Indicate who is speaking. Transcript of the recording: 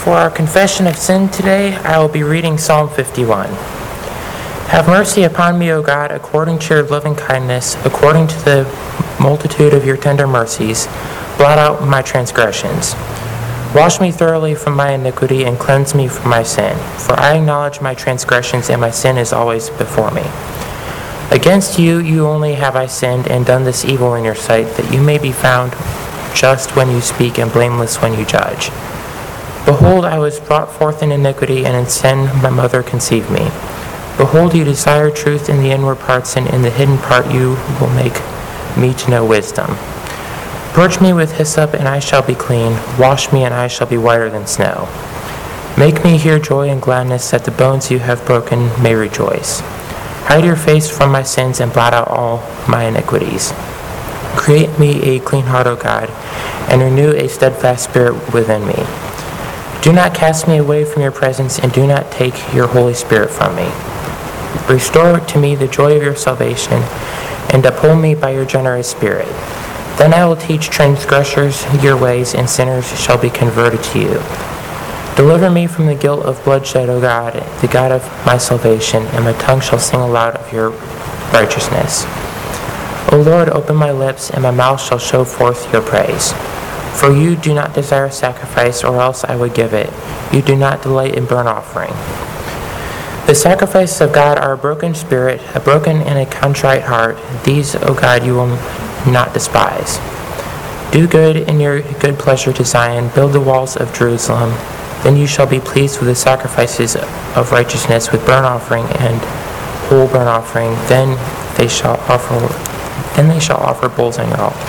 Speaker 1: For our confession of sin today, I will be reading Psalm 51. Have mercy upon me, O God, according to your loving kindness, according to the multitude of your tender mercies. Blot out my transgressions. Wash me thoroughly from my iniquity and cleanse me from my sin. For I acknowledge my transgressions, and my sin is always before me. Against you only have I sinned and done this evil in your sight, that you may be found just when you speak and blameless when you judge. Behold, I was brought forth in iniquity, and in sin my mother conceived me. Behold, you desire truth in the inward parts, and in the hidden part you will make me to know wisdom. Purge me with hyssop, and I shall be clean. Wash me, and I shall be whiter than snow. Make me hear joy and gladness, that the bones you have broken may rejoice. Hide your face from my sins, and blot out all my iniquities. Create me a clean heart, O God, and renew a steadfast spirit within me. Do not cast me away from your presence, and do not take your Holy Spirit from me. Restore to me the joy of your salvation, and uphold me by your generous spirit. Then I will teach transgressors your ways, and sinners shall be converted to you. Deliver me from the guilt of bloodshed, O God, the God of my salvation, and my tongue shall sing aloud of your righteousness. O Lord, open my lips, and my mouth shall show forth your praise. For you do not desire sacrifice, or else I would give it. You do not delight in burnt offering. The sacrifices of God are a broken spirit, a broken and a contrite heart. These, O God, you will not despise. Do good in your good pleasure to Zion. Build the walls of Jerusalem. Then you shall be pleased with the sacrifices of righteousness, with burnt offering and whole burnt offering. Then they shall offer bulls on your altar.